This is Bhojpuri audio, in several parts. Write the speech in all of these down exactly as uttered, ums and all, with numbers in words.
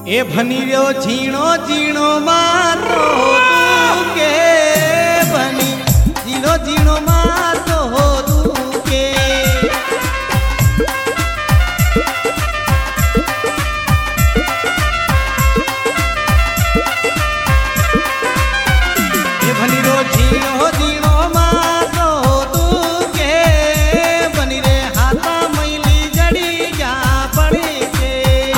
ए भनीरो झीणो झीणो मातो तू के बनी झीणो झीणो मातो तू के ए भनीरो झीणो झीणो मातो तू के बनी रे हाथा मैली जड़ी जा पड़ी के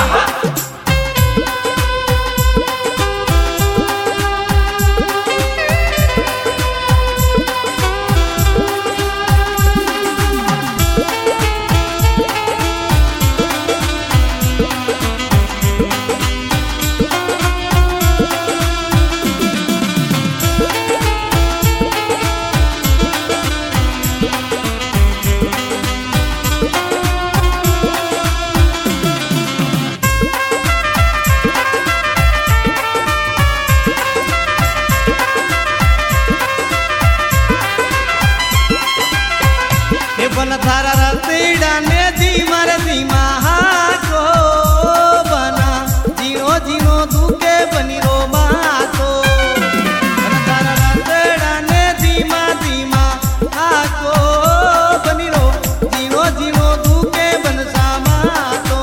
बन थारा रतीड़ा ने धीमा रे धीमा हाको बना जीनो जीनो दुके बनी रो मातो बन थारा रतीड़ा ने धीमा धीमा हाको बनी रो जीनो जीनो दुके बन सामातो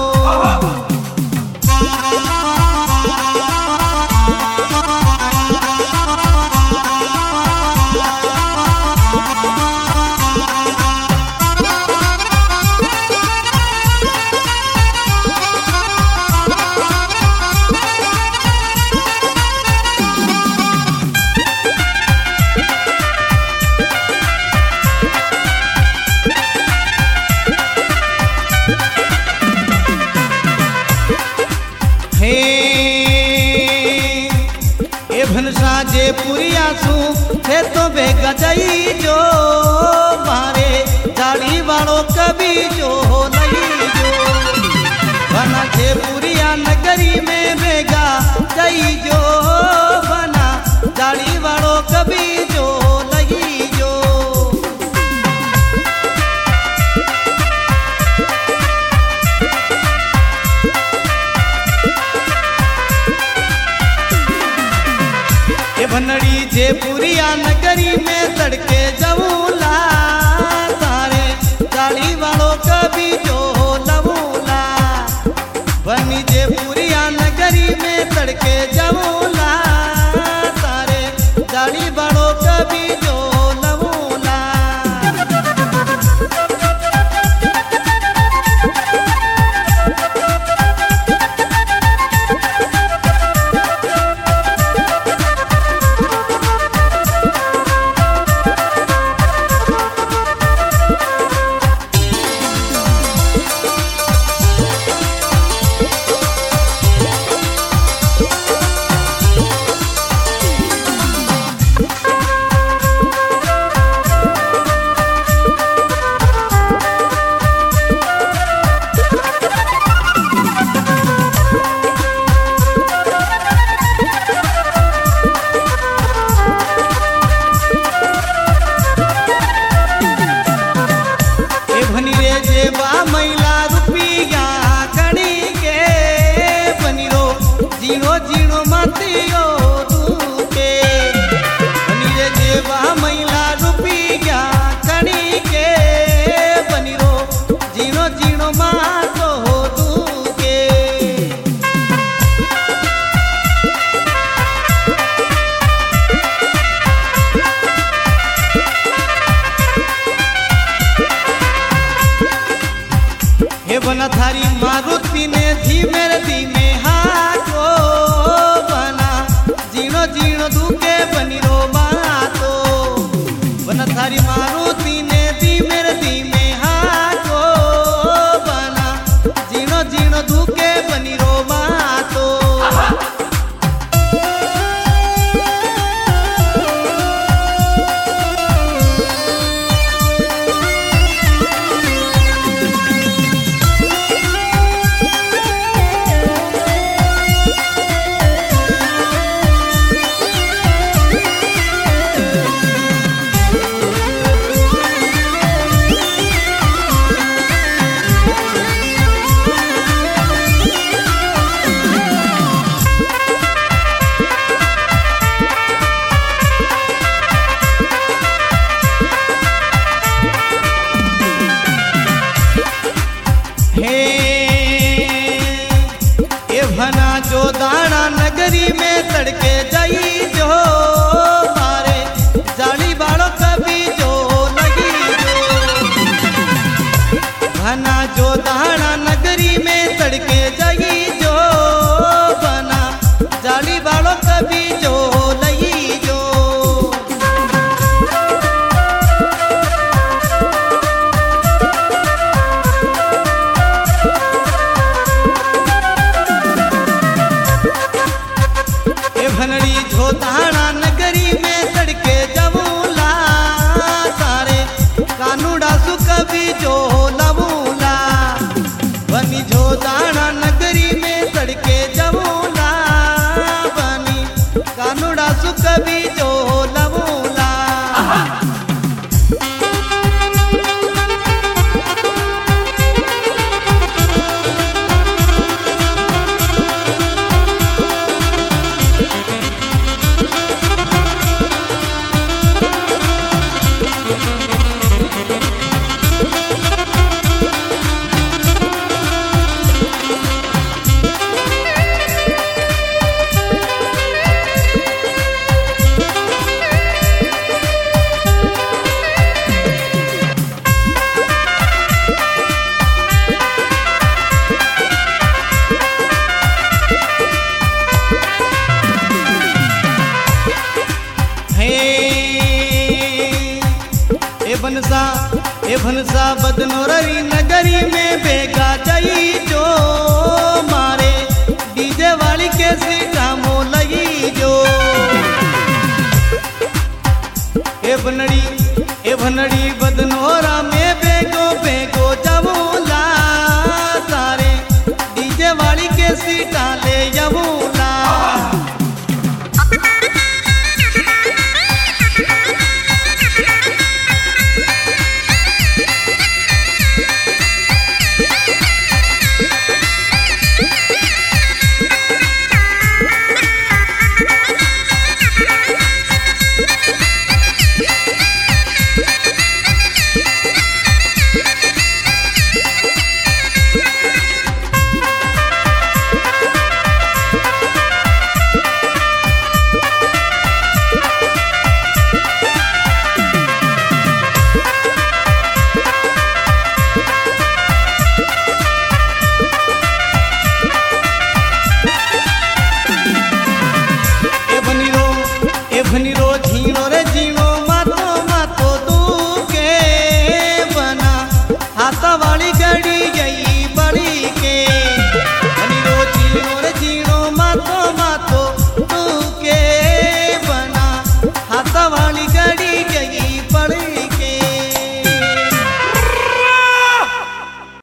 जे पुरिया सू थे तो बेगा जाई जो मारे जाड़ी वालों कभी जो नहीं जो बना जे पुरिया नगरी में बेगा जाई जो बना जाड़ी वालों कभी जो नहीं जो भनड़ी जे पुरिया नगरी में तड़के जऊला तारे जाड़ी वालों कभी जो लवूला बनी जे पुरिया नगरी में तड़के जऊला तारे जाड़ी वालों कभी जो लवूला जीनो जीनो मातियो तू के बनी रे जेवा मैला रुपिया कणी के बनी रो जीनो जीनो मातो तू के हे बना थारी मारुति ने धीमे रे धीमे जीनो जीनो दुके बनी रो मातो बना थारी मारुति ने धीमे रे धीमे हाथो बना जीनो जीनो दुके बनी रो मातो घना जो दाना नगरी में तड़के जाई जो बना जाली वालो कभी जो लई जो ए भनड़ी जो दाना नगरी में तड़के जमूला सारे कानूड़ा सु कभी जो लबूला बनी जो दाना नगरी में तड़के जमूला बनी कानूड़ा सु कभी जो लबूला ए भनसा ए भनसा बदनोरी नगरी में बेगा जाई जो मारे डीजे वाली के सीटा मोलई जो ए बनड़ी ए भनड़ी बदनोरा में बेगो बेगो जमूला सारे डीजे वाली के सीटा ले जमूला एभनीरो झीणो रे झीणो मातो मातो तू के बना हाथा वाली गड़ी गई बड़ी के एभनीरो झीणो रे झीणो मातो